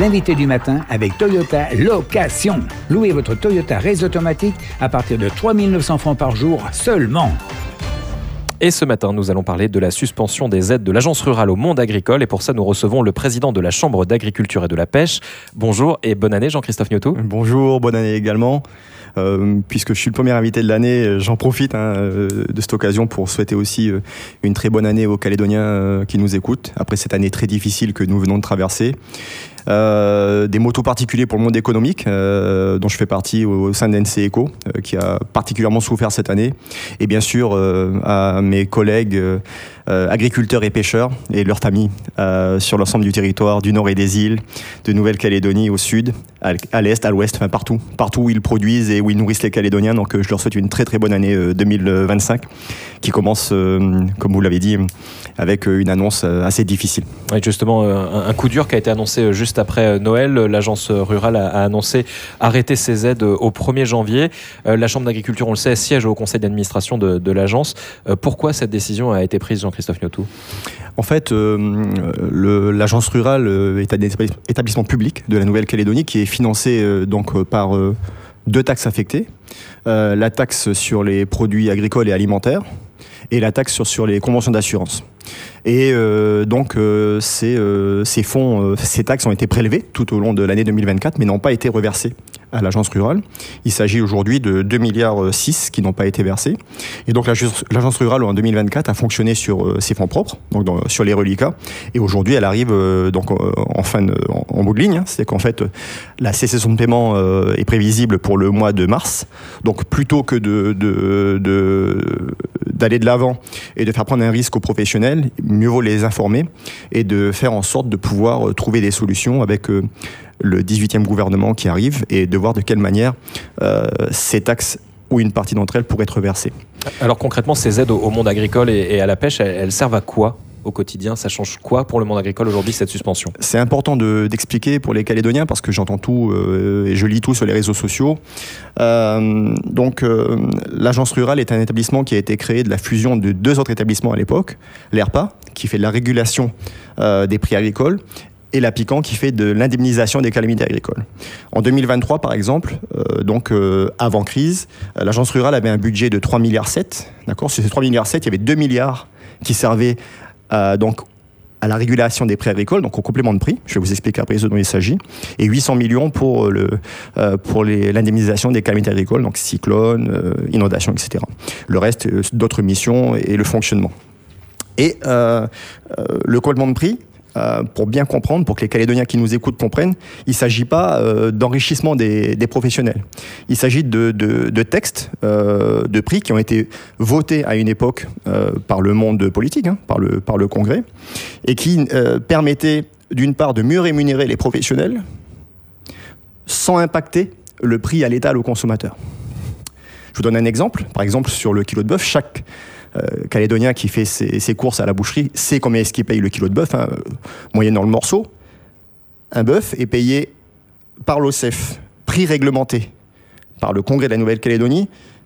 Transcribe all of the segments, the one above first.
l'invité du matin avec Toyota Location. Louez votre Toyota Raise automatique à partir de 3 900 francs par jour seulement. Et ce matin, nous allons parler de la suspension des aides de l'Agence rurale au monde agricole. Et pour ça, nous recevons le président de la Chambre d'agriculture et de la pêche. Bonjour et bonne année, Jean-Christophe Gnotou. Bonjour, bonne année également. Puisque je suis le premier invité de l'année, j'en profite de cette occasion pour souhaiter aussi une très bonne année aux Calédoniens qui nous écoutent, après cette année très difficile que nous venons de traverser. Des motos particuliers pour le monde économique, dont je fais partie au sein d'NC Eco, qui a particulièrement souffert cette année. Et bien sûr, à mes collègues agriculteurs et pêcheurs et leurs familles sur l'ensemble du territoire, du nord et des îles, de Nouvelle-Calédonie au sud, à l'est, à l'ouest, enfin partout où ils produisent et où ils nourrissent les Calédoniens. Donc je leur souhaite une très très bonne année 2025 qui commence, comme vous l'avez dit, avec une annonce assez difficile. Oui, justement, un coup dur qui a été annoncé juste après Noël. L'agence rurale a annoncé arrêter ses aides au 1er janvier. La Chambre d'agriculture, on le sait, siège au conseil d'administration de l'agence. Pourquoi cette décision a été prise, Jean-Christophe Gnotou ? En fait, l'agence rurale est un établissement public de la Nouvelle-Calédonie qui est financé par deux taxes affectées. La taxe sur les produits agricoles et alimentaires et la taxe sur les conventions d'assurance. Et ces fonds, ces taxes ont été prélevées tout au long de l'année 2024, mais n'ont pas été reversées à l'agence rurale. Il s'agit aujourd'hui de 2,6 milliards qui n'ont pas été versés. Et donc l'agence rurale en 2024 a fonctionné sur ses fonds propres, donc sur les reliquats. Et aujourd'hui, elle arrive en bout de ligne. C'est qu'en fait, la cessation de paiement est prévisible pour le mois de mars. Donc plutôt que d'aller de l'avant et de faire prendre un risque aux professionnels, mieux vaut les informer et de faire en sorte de pouvoir trouver des solutions avec le 18e gouvernement qui arrive et de voir de quelle manière ces taxes ou une partie d'entre elles pourraient être versées. Alors concrètement, ces aides au monde agricole et à la pêche, elles servent à quoi au quotidien? Ça change quoi pour le monde agricole aujourd'hui, cette suspension? C'est important d'expliquer pour les Calédoniens parce que j'entends tout et je lis tout sur les réseaux sociaux. L'agence rurale est un établissement qui a été créé de la fusion de deux autres établissements à l'époque, l'ERPA, qui fait de la régulation des prix agricoles, et l'APICAN qui fait de l'indemnisation des calamités agricoles. En 2023, par exemple, avant crise, l'agence rurale avait un budget de 3,7 milliards. D'accord ? Sur ces 3,7 milliards, il y avait 2 milliards qui servaient à la régulation des prix agricoles, donc au complément de prix. Je vais vous expliquer après ce dont il s'agit. Et 800 millions pour l'indemnisation des calamités agricoles, donc cyclones, inondations, etc. Le reste, d'autres missions et le fonctionnement. Et le complément de prix, pour bien comprendre, pour que les Calédoniens qui nous écoutent comprennent, il ne s'agit pas d'enrichissement des professionnels. Il s'agit de textes de prix qui ont été votés à une époque par le monde politique, par le Congrès, et qui permettaient d'une part de mieux rémunérer les professionnels sans impacter le prix à l'étal au consommateur. Je vous donne un exemple. Par exemple, sur le kilo de bœuf, chaque Calédonien qui fait ses courses à la boucherie sait combien est-ce qu'il paye le kilo de bœuf, moyennant le morceau. Un bœuf est payé par l'OCEF, prix réglementé par le Congrès de la Nouvelle-Calédonie,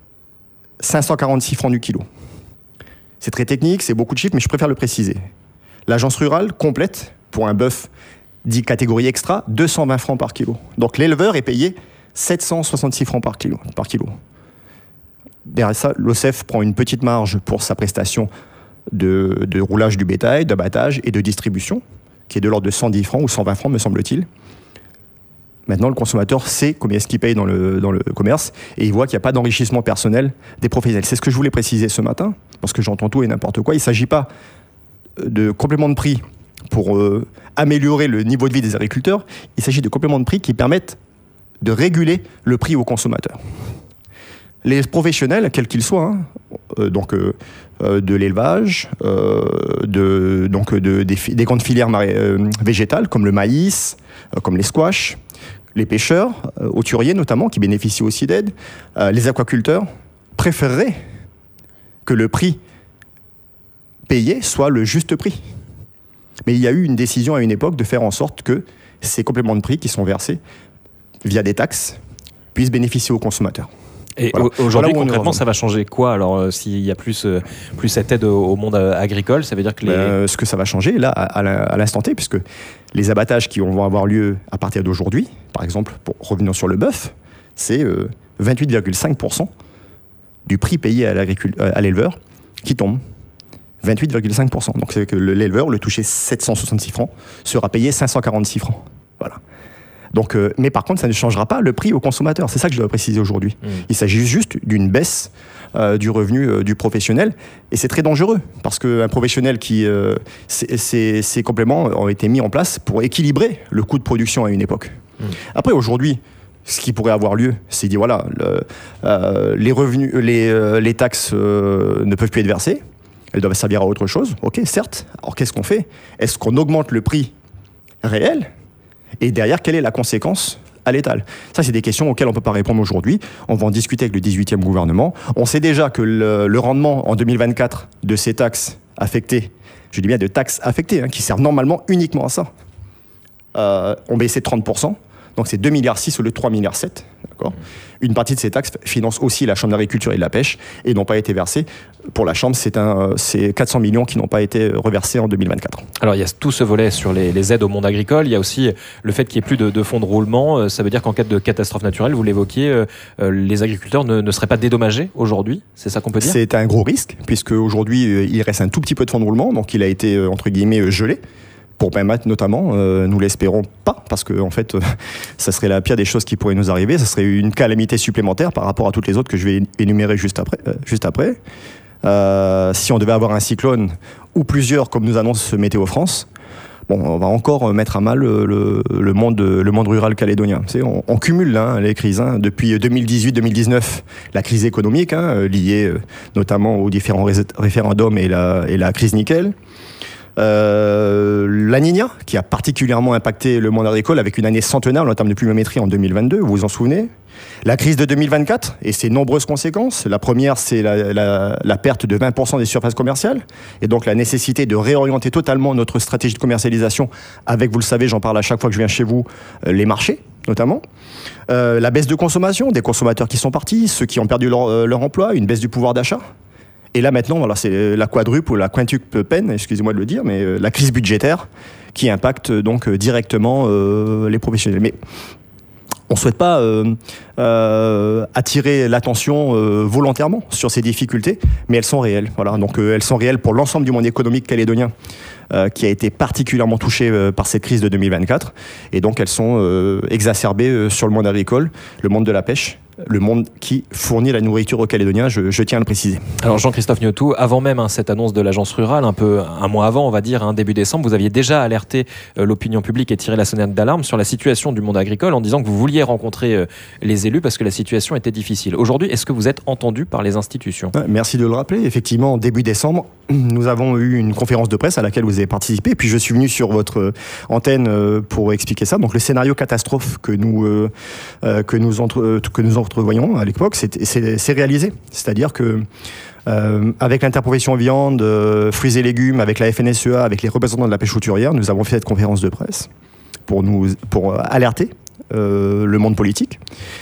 546 francs du kilo. C'est très technique, c'est beaucoup de chiffres, mais je préfère le préciser. L'agence rurale complète, pour un bœuf dit catégorie extra, 220 francs par kilo. Donc l'éleveur est payé 766 francs par kilo. Derrière ça, l'OCEF prend une petite marge pour sa prestation de roulage du bétail, d'abattage et de distribution, qui est de l'ordre de 110 francs ou 120 francs, me semble-t-il. Maintenant, le consommateur sait combien est-ce qu'il paye dans le commerce et il voit qu'il n'y a pas d'enrichissement personnel des professionnels. C'est ce que je voulais préciser ce matin, parce que j'entends tout et n'importe quoi. Il ne s'agit pas de complément de prix pour améliorer le niveau de vie des agriculteurs. Il s'agit de compléments de prix qui permettent de réguler le prix au consommateur. Les professionnels, quels qu'ils soient, de l'élevage, des grandes filières végétales comme le maïs, comme les squash, les pêcheurs, hauturiers notamment, qui bénéficient aussi d'aide, les aquaculteurs, préféreraient que le prix payé soit le juste prix. Mais il y a eu une décision à une époque de faire en sorte que ces compléments de prix qui sont versés via des taxes puissent bénéficier aux consommateurs. Et voilà. Aujourd'hui, Voilà concrètement, ça va changer quoi? Alors, s'il y a plus cette aide au monde agricole, ça veut dire que ce que ça va changer, là, à l'instant T, puisque les abattages qui vont avoir lieu à partir d'aujourd'hui, par exemple, pour revenir sur le bœuf, c'est 28,5% du prix payé à l'éleveur qui tombe. 28,5%. Donc, c'est que l'éleveur, le toucher 766 francs, sera payé 546 francs. Voilà. Donc, mais par contre, ça ne changera pas le prix au consommateur. C'est ça que je dois préciser aujourd'hui. Il s'agit juste d'une baisse du revenu du professionnel. Et c'est très dangereux, parce qu'un professionnel ces compléments ont été mis en place pour équilibrer le coût de production à une époque. Après, aujourd'hui, ce qui pourrait avoir lieu, c'est dire, voilà, les revenus, les taxes ne peuvent plus être versées. Elles doivent servir à autre chose. Ok, certes. Alors, qu'est-ce qu'on fait? Est-ce qu'on augmente le prix réel? Et derrière, quelle est la conséquence à l'étal? Ça, c'est des questions auxquelles on ne peut pas répondre aujourd'hui. On va en discuter avec le 18e gouvernement. On sait déjà que le rendement en 2024 de ces taxes affectées, je dis bien de taxes affectées, qui servent normalement uniquement à ça, ont baissé de 30%. Donc c'est 2,6 milliards au lieu de 3,7 milliards. D'accord. Une partie de ces taxes finance aussi la Chambre d'agriculture et de la pêche et n'ont pas été versées. Pour la Chambre, c'est 400 millions qui n'ont pas été reversés en 2024. Alors il y a tout ce volet sur les aides au monde agricole. Il y a aussi le fait qu'il n'y ait plus de fonds de roulement. Ça veut dire qu'en cas de catastrophe naturelle, vous l'évoquiez, les agriculteurs ne seraient pas dédommagés aujourd'hui? C'est ça qu'on peut dire? C'est un gros risque, puisque aujourd'hui, il reste un tout petit peu de fonds de roulement, donc il a été, entre guillemets, gelé. Pour permettre notamment, nous l'espérons pas, parce que en fait, ça serait la pire des choses qui pourrait nous arriver. Ça serait une calamité supplémentaire par rapport à toutes les autres que je vais énumérer juste après. Si on devait avoir un cyclone ou plusieurs, comme nous annonce Météo France, bon, on va encore mettre à mal le monde rural calédonien. On cumule les crises. Depuis 2018-2019, la crise économique, liée notamment aux différents référendums et la crise nickel. La Niña, qui a particulièrement impacté le monde agricole avec une année centenaire en termes de pluviométrie en 2022, vous vous en souvenez? La crise de 2024 et ses nombreuses conséquences. La première, c'est la perte de 20% des surfaces commerciales et donc la nécessité de réorienter totalement notre stratégie de commercialisation avec, vous le savez, j'en parle à chaque fois que je viens chez vous, les marchés notamment. La baisse de consommation, des consommateurs qui sont partis, ceux qui ont perdu leur emploi, une baisse du pouvoir d'achat. Et là maintenant, voilà, c'est la quadruple ou la quintuple peine, excusez-moi de le dire, mais la crise budgétaire qui impacte donc directement les professionnels. Mais on ne souhaite pas attirer l'attention volontairement sur ces difficultés, mais elles sont réelles. Voilà. Donc elles sont réelles pour l'ensemble du monde économique calédonien qui a été particulièrement touché par cette crise de 2024. Et donc elles sont exacerbées sur le monde agricole, le monde de la pêche, le monde qui fournit la nourriture aux Calédoniens, je tiens à le préciser. Alors Jean-Christophe Gnotou, avant même cette annonce de l'agence rurale, un mois avant, on va dire, début décembre, vous aviez déjà alerté l'opinion publique et tiré la sonnette d'alarme sur la situation du monde agricole en disant que vous vouliez rencontrer les élus parce que la situation était difficile. Aujourd'hui, est-ce que vous êtes entendu par les institutions? Merci de le rappeler. Effectivement, début décembre, nous avons eu une conférence de presse à laquelle vous avez participé, puis je suis venu sur votre antenne pour expliquer ça. Donc le scénario catastrophe que nous entrevoyons à l'époque, c'est réalisé. C'est-à-dire que avec l'interprofession viande, fruits et légumes, avec la FNSEA, avec les représentants de la pêche routurière, nous avons fait cette conférence de presse pour alerter le monde politique.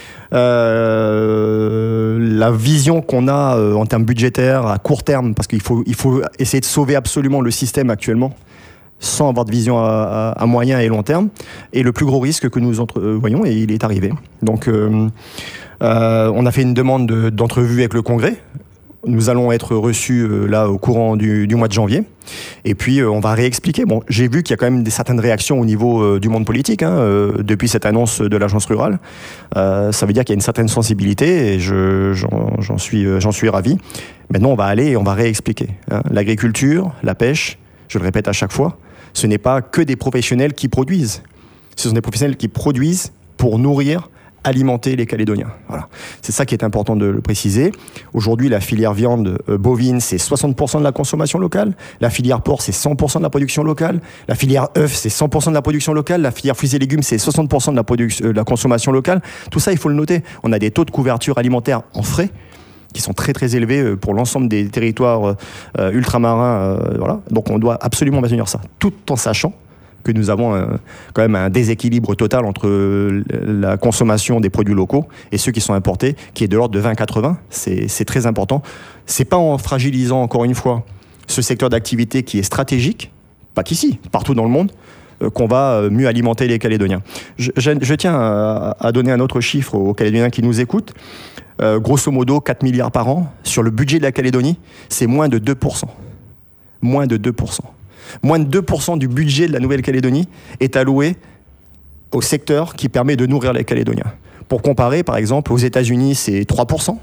La vision qu'on a en termes budgétaires à court terme, parce qu'il faut essayer de sauver absolument le système actuellement, sans avoir de vision à moyen et long terme, est le plus gros risque que nous voyons, et il est arrivé. Donc, on a fait une demande d'entrevue avec le Congrès. Nous allons être reçus là au courant du mois de janvier. Et puis, on va réexpliquer. Bon, j'ai vu qu'il y a quand même certaines réactions au niveau du monde politique depuis cette annonce de l'agence rurale. Ça veut dire qu'il y a une certaine sensibilité et j'en suis ravi. Maintenant, on va aller et on va réexpliquer. L'agriculture, la pêche, je le répète à chaque fois, ce n'est pas que des professionnels qui produisent. Ce sont des professionnels qui produisent pour nourrir, alimenter les Calédoniens. Voilà. C'est ça qui est important de le préciser. Aujourd'hui, la filière viande bovine, c'est 60% de la consommation locale. La filière porc, c'est 100% de la production locale. La filière œuf, c'est 100% de la production locale. La filière fruits et légumes, c'est 60% de la consommation locale. Tout ça, il faut le noter. On a des taux de couverture alimentaire en frais qui sont très très élevés pour l'ensemble des territoires ultramarins. Voilà. Donc on doit absolument maintenir ça, tout en sachant que nous avons quand même un déséquilibre total entre la consommation des produits locaux et ceux qui sont importés, qui est de l'ordre de 20-80. C'est très important. C'est pas en fragilisant, encore une fois, ce secteur d'activité qui est stratégique, pas qu'ici, partout dans le monde, qu'on va mieux alimenter les Calédoniens. Je tiens à donner un autre chiffre aux Calédoniens qui nous écoutent. Grosso modo, 4 milliards par an. Sur le budget de la Calédonie, c'est moins de 2%. Moins de 2%. Moins de 2% du budget de la Nouvelle-Calédonie est alloué au secteur qui permet de nourrir les Calédoniens. Pour comparer, par exemple, aux États-Unis, c'est 3%.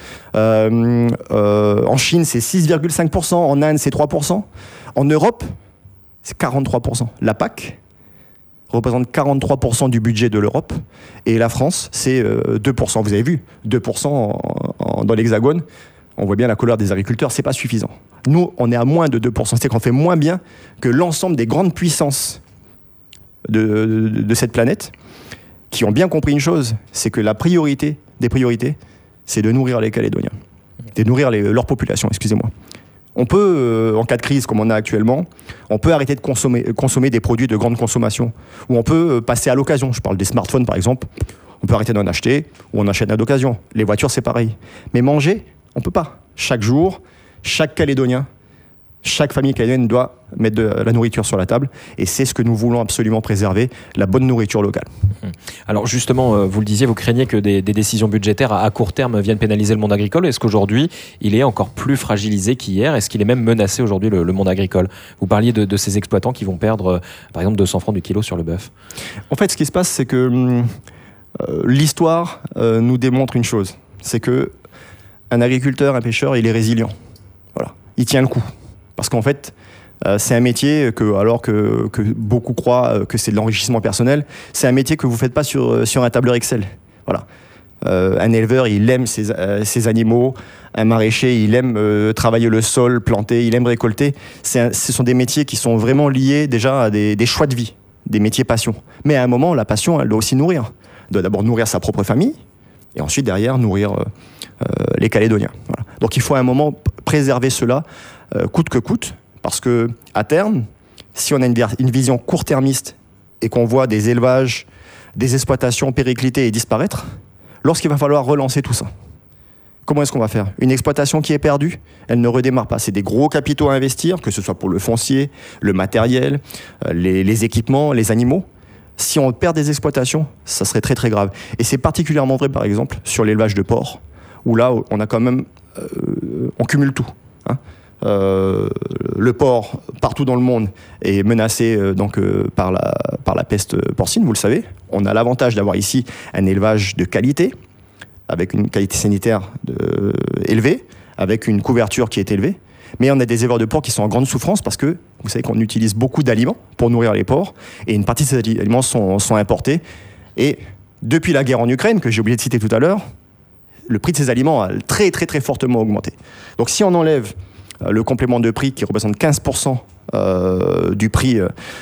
En Chine, c'est 6,5%. En Inde, c'est 3%. En Europe, c'est 43%. La PAC représente 43% du budget de l'Europe. Et la France, c'est 2%. Vous avez vu, 2% dans l'Hexagone. On voit bien la couleur des agriculteurs, c'est pas suffisant. Nous, on est à moins de 2%. C'est-à-dire qu'on fait moins bien que l'ensemble des grandes puissances de cette planète, qui ont bien compris une chose, c'est que la priorité des priorités, c'est de nourrir les Calédoniens, de nourrir leur population, excusez-moi. On peut, en cas de crise comme on a actuellement, on peut arrêter de consommer des produits de grande consommation, ou on peut passer à l'occasion. Je parle des smartphones, par exemple. On peut arrêter d'en acheter, ou on achète à l'occasion. Les voitures, c'est pareil. Mais manger, on ne peut pas. Chaque jour, chaque Calédonien, chaque famille calédonienne doit mettre de la nourriture sur la table. Et c'est ce que nous voulons absolument préserver, la bonne nourriture locale. Alors justement, vous le disiez, vous craignez que des décisions budgétaires à court terme viennent pénaliser le monde agricole. Est-ce qu'aujourd'hui, il est encore plus fragilisé qu'hier ? Est-ce qu'il est même menacé aujourd'hui, le monde agricole ? Vous parliez de ces exploitants qui vont perdre, par exemple, 200 francs du kilo sur le bœuf. En fait, ce qui se passe, c'est que l'histoire nous démontre une chose. C'est que un agriculteur, un pêcheur, il est résilient. Voilà. Il tient le coup. Parce qu'en fait, c'est un métier que, alors que beaucoup croient que c'est de l'enrichissement personnel, c'est un métier que vous ne faites pas sur un tableur Excel. Voilà. Un éleveur, il aime ses animaux. Un maraîcher, il aime travailler le sol, planter, il aime récolter. Ce sont des métiers qui sont vraiment liés déjà à des choix de vie, des métiers passion. Mais à un moment, la passion, elle doit aussi nourrir. Elle doit d'abord nourrir sa propre famille, et ensuite, derrière, nourrir les Calédoniens. Voilà. Donc il faut à un moment préserver cela, coûte que coûte, parce que à terme, si on a une vision court-termiste et qu'on voit des élevages, des exploitations péricliter et disparaître, lorsqu'il va falloir relancer tout ça, comment est-ce qu'on va faire ? Une exploitation qui est perdue, elle ne redémarre pas. C'est des gros capitaux à investir, que ce soit pour le foncier, le matériel, les équipements, les animaux. Si on perd des exploitations, ça serait très très grave. Et c'est particulièrement vrai, par exemple, sur l'élevage de porcs, où là, on a quand même, on cumule tout. Hein. Le porc, partout dans le monde, est menacé par la peste porcine, vous le savez. On a l'avantage d'avoir ici un élevage de qualité, avec une qualité sanitaire élevée, avec une couverture qui est élevée. Mais on a des éleveurs de porcs qui sont en grande souffrance parce que vous savez qu'on utilise beaucoup d'aliments pour nourrir les porcs et une partie de ces aliments sont importés. Et depuis la guerre en Ukraine, que j'ai oublié de citer tout à l'heure, le prix de ces aliments a très très très fortement augmenté. Donc si on enlève le complément de prix qui représente 15% du prix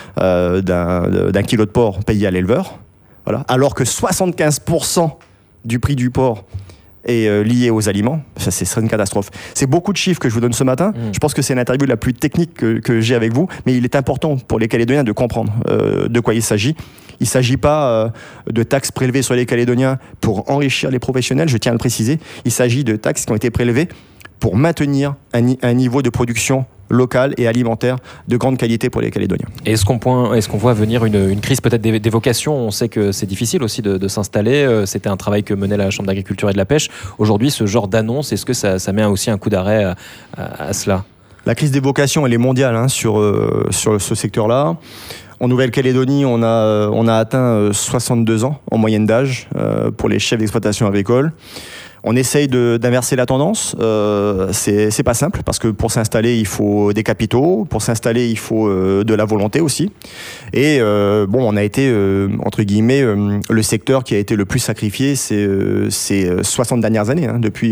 d'un kilo de porc payé à l'éleveur, voilà, alors que 75% du prix du porc est lié aux aliments, ça serait une catastrophe. C'est beaucoup de chiffres que je vous donne ce matin. Je pense que c'est l'interview la plus technique que j'ai avec vous, mais il est important pour les Calédoniens de comprendre de quoi il s'agit. Il ne s'agit pas de taxes prélevées sur les Calédoniens pour enrichir les professionnels, je tiens à le préciser. Il s'agit de taxes qui ont été prélevées pour maintenir un niveau de production locale et alimentaire de grande qualité pour les Calédoniens. Et est-ce qu'on voit venir une crise peut-être des vocations ? On sait que c'est difficile aussi de s'installer. C'était un travail que menait la Chambre d'agriculture et de la pêche. Aujourd'hui, ce genre d'annonce, est-ce que ça met aussi un coup d'arrêt à cela ? La crise des vocations, elle est mondiale sur ce secteur-là. En Nouvelle-Calédonie, on a atteint 62 ans en moyenne d'âge pour les chefs d'exploitation agricole. On essaye d'inverser la tendance. C'est pas simple parce que pour s'installer, il faut des capitaux. Pour s'installer, il faut de la volonté aussi. Et on a été, entre guillemets, le secteur qui a été le plus sacrifié ces 60 dernières années, depuis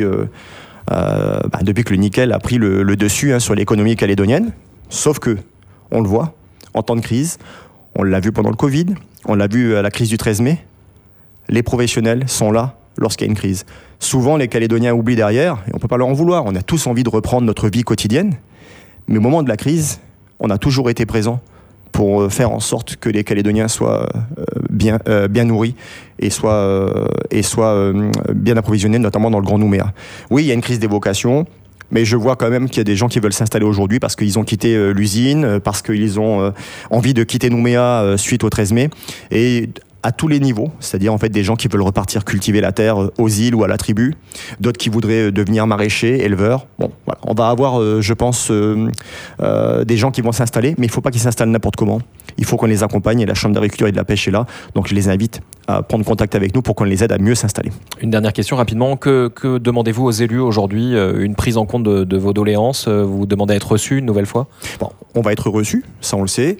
que le nickel a pris le dessus sur l'économie calédonienne. Sauf que, on le voit, en temps de crise, on l'a vu pendant le Covid, on l'a vu à la crise du 13 mai, les professionnels sont là lorsqu'il y a une crise. Souvent, les Calédoniens oublient derrière, et on ne peut pas leur en vouloir. On a tous envie de reprendre notre vie quotidienne, mais au moment de la crise, on a toujours été présent pour faire en sorte que les Calédoniens soient bien nourris et soient bien approvisionnés, notamment dans le Grand Nouméa. Oui, il y a une crise des vocations. Mais je vois quand même qu'il y a des gens qui veulent s'installer aujourd'hui parce qu'ils ont quitté l'usine, parce qu'ils ont envie de quitter Nouméa suite au 13 mai. Et à tous les niveaux, c'est-à-dire en fait des gens qui veulent repartir cultiver la terre aux îles ou à la tribu, d'autres qui voudraient devenir maraîchers, éleveurs. Bon, voilà. On va avoir, je pense, des gens qui vont s'installer, mais il ne faut pas qu'ils s'installent n'importe comment. Il faut qu'on les accompagne et la Chambre d'agriculture et de la pêche est là. Donc je les invite à prendre contact avec nous pour qu'on les aide à mieux s'installer. Une dernière question rapidement. Que demandez-vous aux élus aujourd'hui? Une prise en compte de vos doléances? Vous demandez à être reçus une nouvelle fois? Bon, on va être reçus, ça on le sait.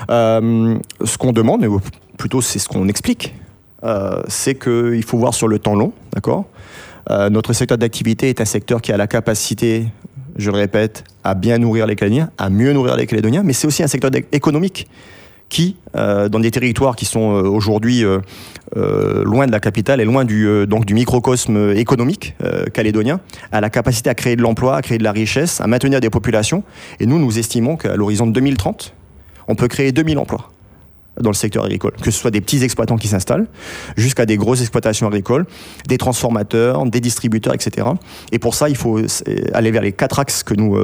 Ce qu'on demande, mais plutôt c'est ce qu'on explique, c'est qu'il faut voir sur le temps long, d'accord ? Notre secteur d'activité est un secteur qui a la capacité, je le répète, à bien nourrir les Calédoniens, à mieux nourrir les Calédoniens, mais c'est aussi un secteur économique qui, dans des territoires qui sont aujourd'hui loin de la capitale et loin donc du microcosme économique calédonien, a la capacité à créer de l'emploi, à créer de la richesse, à maintenir des populations. Et nous estimons qu'à l'horizon de 2030, on peut créer 2000 emplois dans le secteur agricole, que ce soit des petits exploitants qui s'installent, jusqu'à des grosses exploitations agricoles, des transformateurs, des distributeurs, etc. Et pour ça, il faut aller vers les 4 axes que nous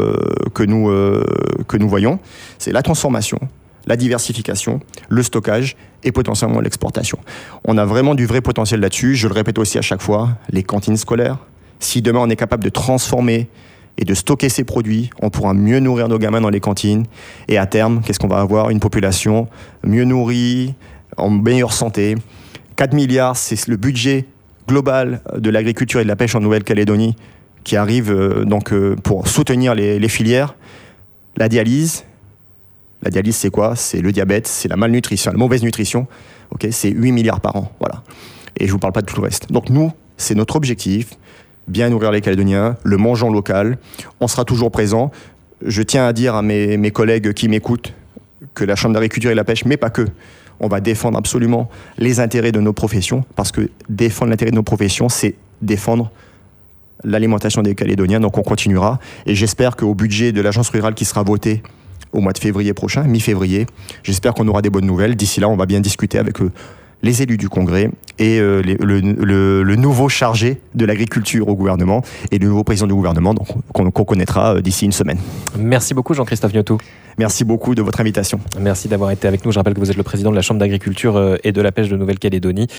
voyons. C'est la transformation, la diversification, le stockage et potentiellement l'exportation. On a vraiment du vrai potentiel là-dessus. Je le répète aussi à chaque fois, les cantines scolaires. Si demain on est capable de transformer et de stocker ces produits, on pourra mieux nourrir nos gamins dans les cantines. Et à terme, qu'est-ce qu'on va avoir? Une population mieux nourrie, en meilleure santé. 4 milliards, c'est le budget global de l'agriculture et de la pêche en Nouvelle-Calédonie qui arrive pour soutenir les filières. La dialyse, c'est quoi? C'est le diabète, c'est la malnutrition, la mauvaise nutrition. Okay, c'est 8 milliards par an. Voilà. Et je ne vous parle pas de tout le reste. Donc nous, c'est notre objectif. Bien nourrir les Calédoniens, le mangeant local. On sera toujours présent. Je tiens à dire à mes collègues qui m'écoutent que la Chambre d'agriculture et de la pêche, mais pas que, on va défendre absolument les intérêts de nos professions, parce que défendre l'intérêt de nos professions, c'est défendre l'alimentation des Calédoniens. Donc on continuera. Et j'espère qu'au budget de l'agence rurale qui sera voté au mois de février prochain, mi-février, j'espère qu'on aura des bonnes nouvelles. D'ici là, on va bien discuter avec les élus du Congrès et le nouveau chargé de l'agriculture au gouvernement et le nouveau président du gouvernement qu'on connaîtra d'ici une semaine. Merci beaucoup Jean-Christophe Gnotou. Merci beaucoup de votre invitation. Merci d'avoir été avec nous. Je rappelle que vous êtes le président de la Chambre d'agriculture et de la pêche de Nouvelle-Calédonie.